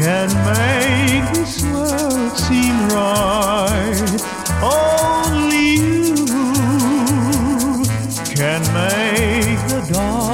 can make this world seem right. Only you can make the dark